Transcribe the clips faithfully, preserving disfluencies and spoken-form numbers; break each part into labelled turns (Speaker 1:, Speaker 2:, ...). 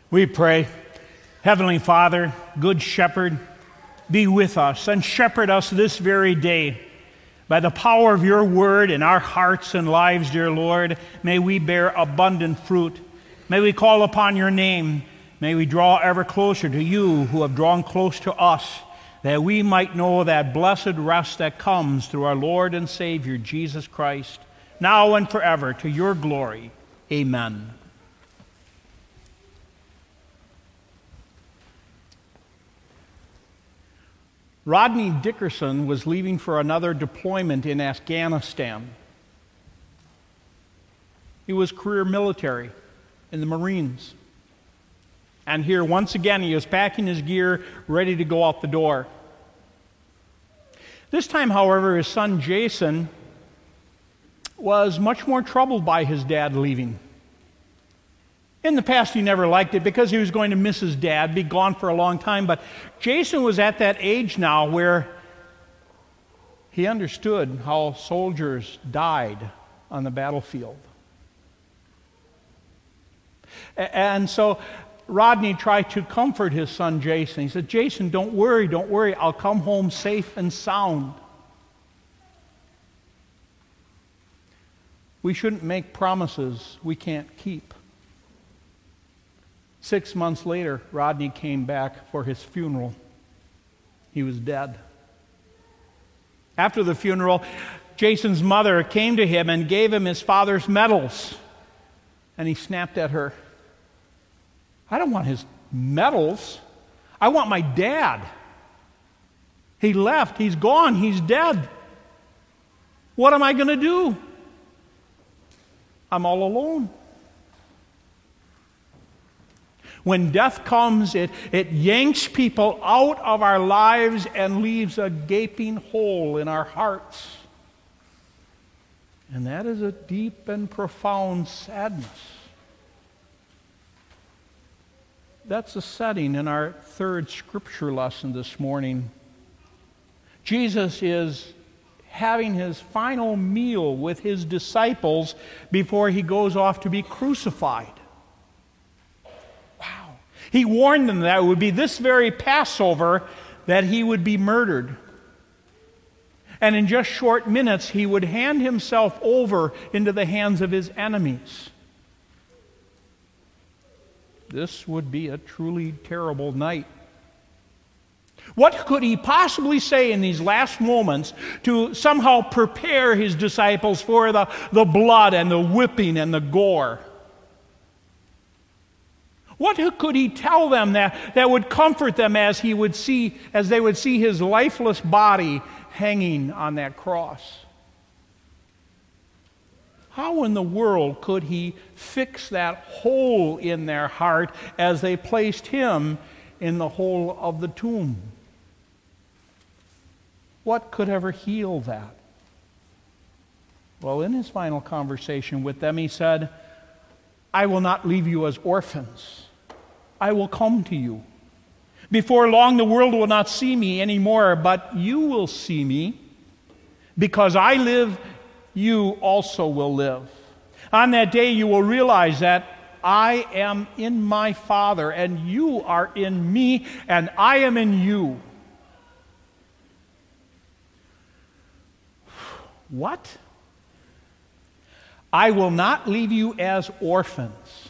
Speaker 1: We pray. Heavenly Father, Good Shepherd, be with us and shepherd us this very day. By the power of your word in our hearts and lives, dear Lord, may we bear abundant fruit. May we call upon your name. May we draw ever closer to you who have drawn close to us, that we might know that blessed rest that comes through our Lord and Savior, Jesus Christ, now and forever, to your glory. Amen. Rodney Dickerson was leaving for another deployment in Afghanistan. He was career military in the Marines. And here, once again, he was packing his gear, ready to go out the door. This time, however, his son Jason was much more troubled by his dad leaving. In the past, he never liked it because he was going to miss his dad, be gone for a long time. But Jason was at that age now where he understood how soldiers died on the battlefield. And so Rodney tried to comfort his son Jason. He said, "Jason, don't worry, don't worry. I'll come home safe and sound." We shouldn't make promises we can't keep. Six months later, Rodney came back for his funeral. He was dead. After the funeral, Jason's mother came to him and gave him his father's medals. And he snapped at her. "I don't want his medals. I want my dad. He left. He's gone. He's dead. What am I going to do? I'm all alone." When death comes, it, it yanks people out of our lives and leaves a gaping hole in our hearts. And that is a deep and profound sadness. That's the setting in our third scripture lesson this morning. Jesus is having his final meal with his disciples before he goes off to be crucified. Wow. He warned them that it would be this very Passover that he would be murdered. And in just short minutes, he would hand himself over into the hands of his enemies. This would be a truly terrible night. What could he possibly say in these last moments to somehow prepare his disciples for the, the blood and the whipping and the gore? What could he tell them that, that would comfort them as he would see, as they would see his lifeless body hanging on that cross? How in the world could he fix that hole in their heart as they placed him in the hole of the tomb? What could ever heal that? Well, in his final conversation with them, he said, "I will not leave you as orphans. I will come to you. Before long, the world will not see me anymore, but you will see me. Because I live, you also will live. On that day, you will realize that I am in my Father, and you are in me, and I am in you." What? "I will not leave you as orphans."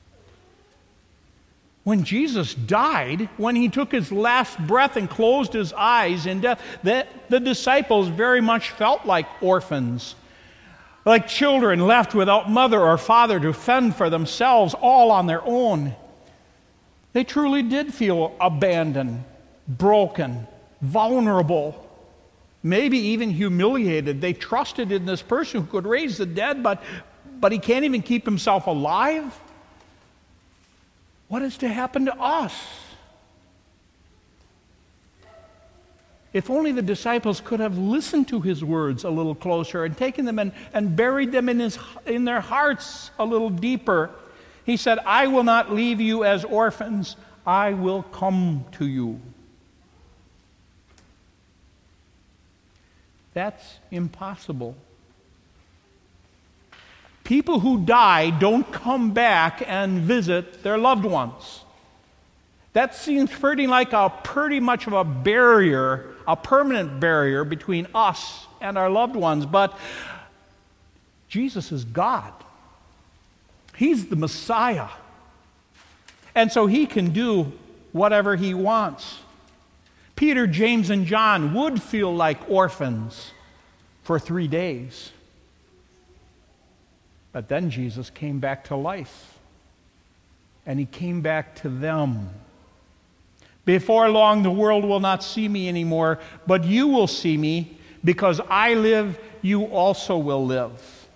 Speaker 1: When Jesus died, when he took his last breath and closed his eyes in death, the, the disciples very much felt like orphans, like children left without mother or father to fend for themselves, all on their own. They truly did feel abandoned, broken, vulnerable, maybe even humiliated. They trusted in this person who could raise the dead, but, but he can't even keep himself alive. What is to happen to us? If only the disciples could have listened to his words a little closer and taken them and, and buried them in, his, in their hearts a little deeper. He said, "I will not leave you as orphans. I will come to you." That's impossible. People who die don't come back and visit their loved ones. That seems pretty like a pretty much of a barrier, a permanent barrier between us and our loved ones. But Jesus is God. He's the Messiah. And so he can do whatever he wants. Peter, James, and John would feel like orphans for three days. But then Jesus came back to life. And he came back to them. Before long, the world will not see me anymore, but you will see me. Because I live, you also will live.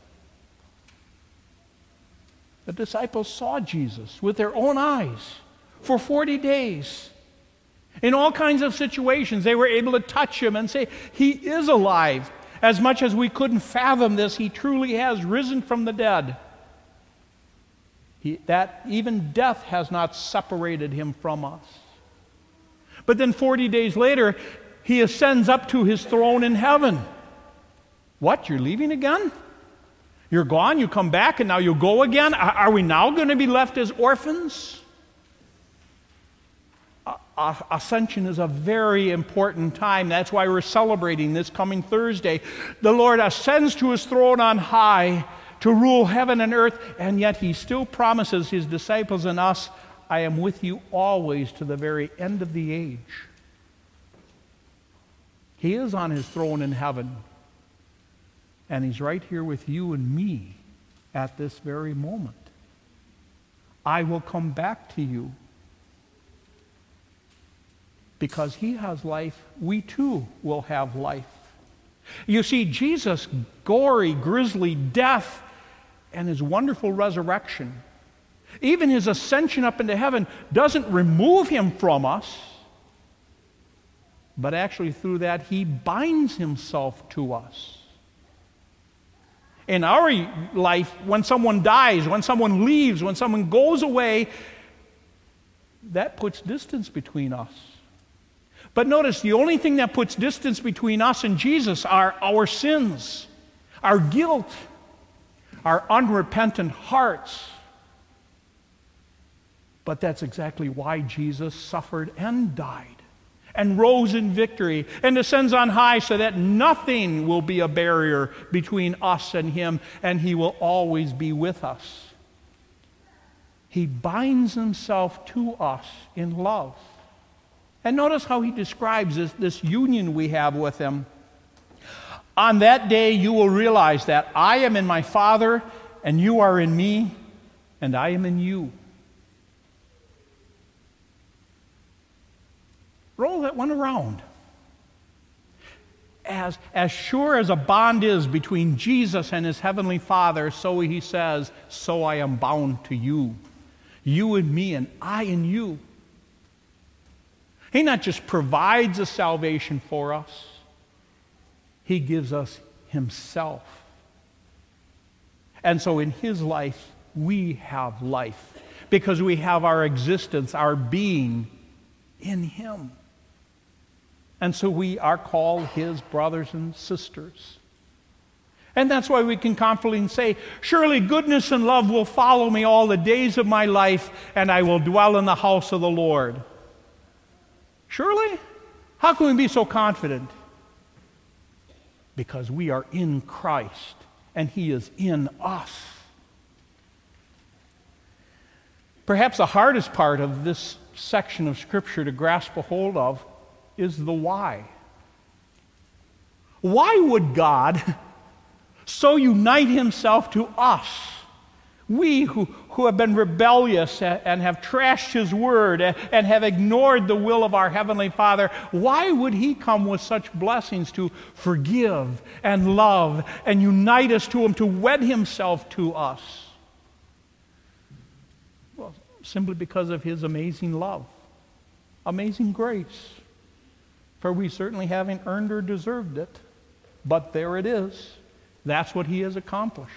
Speaker 1: The disciples saw Jesus with their own eyes for forty days. In all kinds of situations, they were able to touch him and say, he is alive. As much as we couldn't fathom this, he truly has risen from the dead. He, that even death has not separated him from us. But then forty days later, he ascends up to his throne in heaven. What, you're leaving again? You're gone, you come back, and now you'll go again? Are we now going to be left as orphans? Ascension is a very important time. That's why we're celebrating this coming Thursday. The Lord ascends to his throne on high to rule heaven and earth, and yet he still promises his disciples and us, I am with you always to the very end of the age. He is on his throne in heaven, and he's right here with you and me at this very moment. I will come back to you. Because he has life, we too will have life. You see, Jesus' gory, grisly death and his wonderful resurrection, even his ascension up into heaven, doesn't remove him from us, but actually through that he binds himself to us. In our life, when someone dies, when someone leaves, when someone goes away, that puts distance between us. But notice, the only thing that puts distance between us and Jesus are our sins, our guilt, our unrepentant hearts. But that's exactly why Jesus suffered and died and rose in victory and ascends on high so that nothing will be a barrier between us and him, and he will always be with us. He binds himself to us in love. And notice how he describes this, this union we have with him. On that day you will realize that I am in my Father, and you are in me, and I am in you. Roll that one around. As, as sure as a bond is between Jesus and his heavenly Father, so he says, so I am bound to you. You and me, and I and you. He not just provides a salvation for us, he gives us himself. And so in his life, we have life because we have our existence, our being in him. And so we are called his brothers and sisters. And that's why we can confidently say, surely goodness and love will follow me all the days of my life, and I will dwell in the house of the Lord. Surely? How can we be so confident? Because we are in Christ, and he is in us. Perhaps the hardest part of this section of Scripture to grasp a hold of is the why. Why would God so unite himself to us? We who, who have been rebellious and have trashed his word and have ignored the will of our Heavenly Father, why would he come with such blessings to forgive and love and unite us to him, to wed himself to us? Well, simply because of his amazing love, amazing grace. For we certainly haven't earned or deserved it, but there it is. That's what he has accomplished.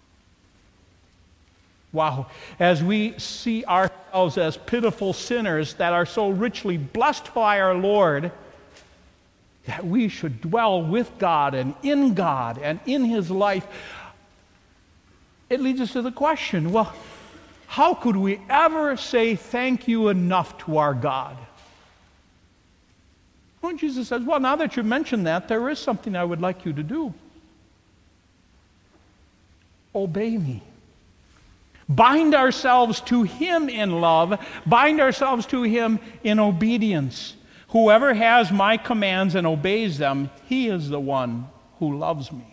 Speaker 1: Wow. As we see ourselves as pitiful sinners that are so richly blessed by our Lord, that we should dwell with God and in God and in his life, it leads us to the question, well, How could we ever say thank you enough to our God? Well, Jesus says, well, now that you mentioned that, there is something I would like you to do. Obey me. Bind ourselves to Him in love. Bind ourselves to Him in obedience. Whoever has my commands and obeys them, he is the one who loves me.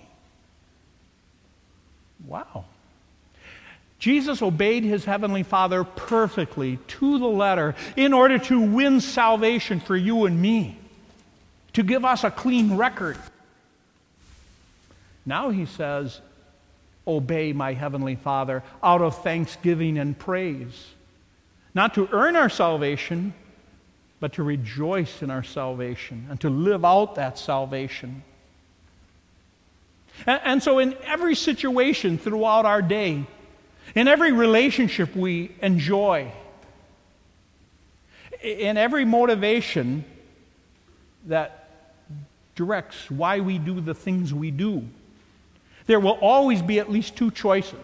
Speaker 1: Wow. Jesus obeyed His Heavenly Father perfectly, to the letter, in order to win salvation for you and me, to give us a clean record. Now He says, obey my Heavenly Father out of thanksgiving and praise. Not to earn our salvation, but to rejoice in our salvation and to live out that salvation. And, and so in every situation throughout our day, in every relationship we enjoy, in every motivation that directs why we do the things we do, there will always be at least two choices.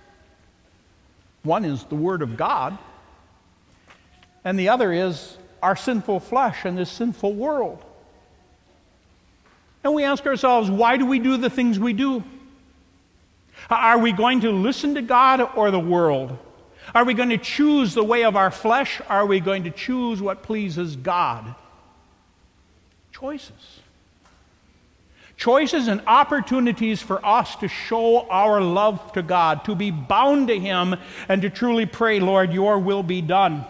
Speaker 1: One is the Word of God, and the other is our sinful flesh and this sinful world. And we ask ourselves, why do we do the things we do? Are we going to listen to God or the world? Are we going to choose the way of our flesh? Are we going to choose what pleases God? Choices. Choices and opportunities for us to show our love to God, to be bound to Him, and to truly pray, Lord, your will be done.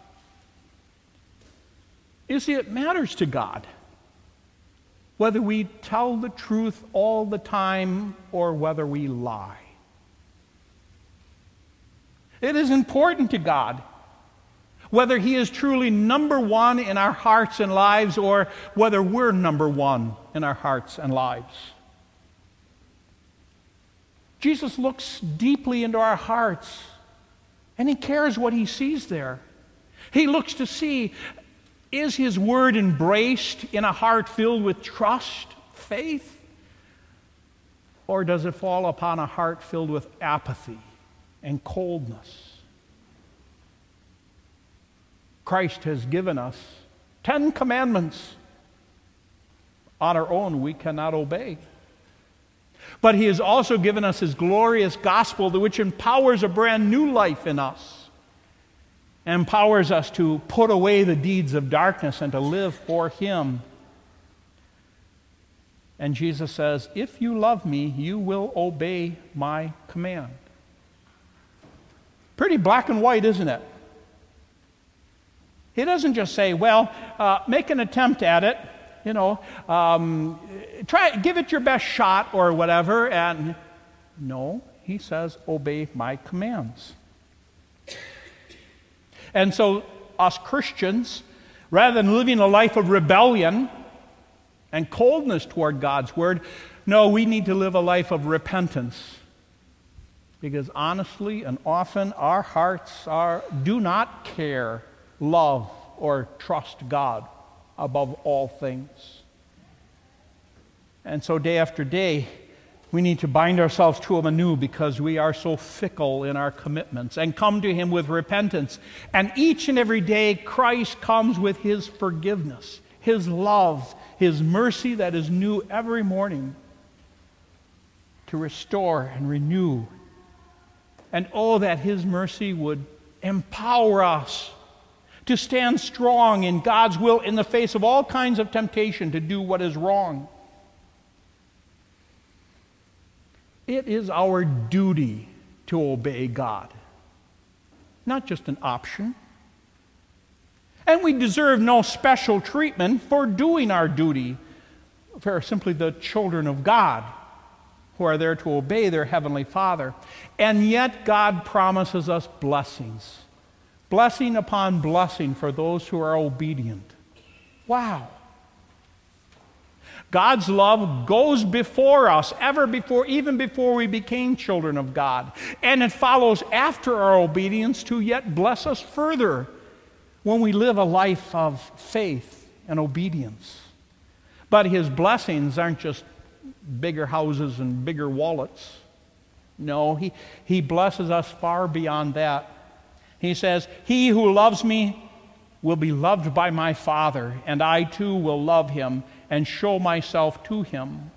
Speaker 1: You see, it matters to God whether we tell the truth all the time or whether we lie. It is important to God whether He is truly number one in our hearts and lives or whether we're number one in our hearts and lives. Jesus looks deeply into our hearts, and He cares what He sees there. He looks to see, is His Word embraced in a heart filled with trust, faith? Or does it fall upon a heart filled with apathy and coldness? Christ has given us Ten Commandments. On our own, we cannot obey. But He has also given us His glorious gospel, which empowers a brand new life in us, empowers us to put away the deeds of darkness and to live for Him. And Jesus says, if you love me, you will obey my command. Pretty black and white, isn't it? He doesn't just say, well, uh, make an attempt at it, you know, um, try, give it your best shot or whatever. And no, He says, obey my commands. And so us Christians, rather than living a life of rebellion and coldness toward God's Word, no, we need to live a life of repentance. Because honestly and often our hearts are, do not care, love, or trust God above all things. And so day after day, we need to bind ourselves to Him anew because we are so fickle in our commitments, and come to Him with repentance. And each and every day, Christ comes with His forgiveness, His love, His mercy that is new every morning to restore and renew. And oh, that His mercy would empower us to stand strong in God's will in the face of all kinds of temptation to do what is wrong. It is our duty to obey God, not just an option. And we deserve no special treatment for doing our duty. We are simply the children of God who are there to obey their Heavenly Father. And yet God promises us blessings. Blessing upon blessing for those who are obedient. Wow. God's love goes before us, ever before, even before we became children of God. And it follows after our obedience to yet bless us further when we live a life of faith and obedience. But His blessings aren't just bigger houses and bigger wallets. No, He, he blesses us far beyond that He says, "He who loves me will be loved by my Father, and I too will love him and show myself to him."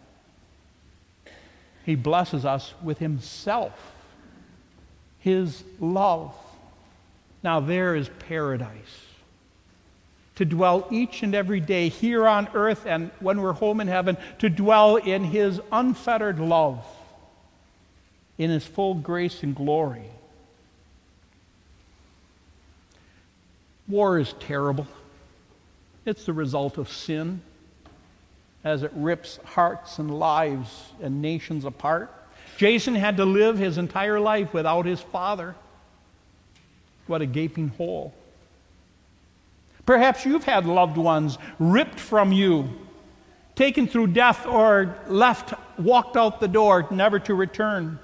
Speaker 1: He blesses us with himself, his love. Now there is paradise. To dwell each and every day here on earth and when we're home in heaven, to dwell in his unfettered love, in his full grace and glory. War is terrible. It's the result of sin, as it rips hearts and lives and nations apart. Jason had to live his entire life without his father. What a gaping hole. Perhaps you've had loved ones ripped from you, taken through death, or left, walked out the door, never to return.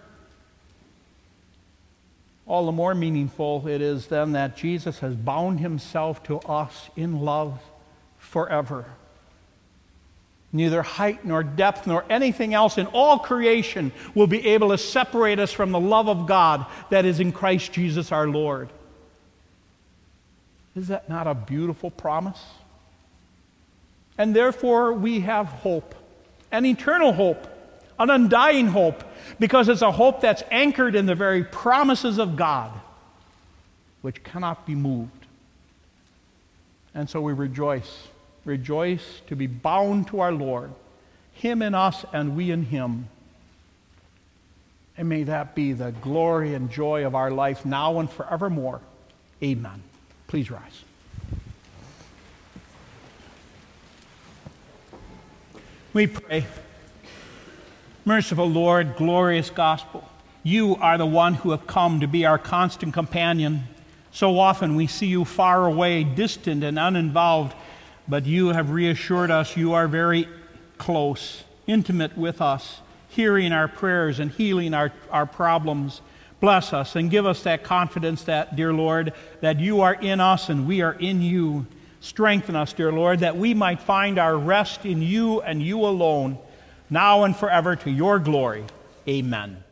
Speaker 1: All the more meaningful it is then that Jesus has bound himself to us in love forever. Neither height nor depth nor anything else in all creation will be able to separate us from the love of God that is in Christ Jesus our Lord. Is that not a beautiful promise? And therefore we have hope, an eternal hope, an undying hope, because it's a hope that's anchored in the very promises of God, which cannot be moved. And so we rejoice, rejoice to be bound to our Lord, him in us and we in him. And may that be the glory and joy of our life now and forevermore. Amen. Please rise. We pray. Merciful Lord, glorious gospel, you are the one who have come to be our constant companion. So often we see you far away, distant and uninvolved, but you have reassured us you are very close, intimate with us, hearing our prayers and healing our, our problems. Bless us and give us that confidence that, dear Lord, that you are in us and we are in you. Strengthen us, dear Lord, that we might find our rest in you and you alone, now and forever to your glory. Amen.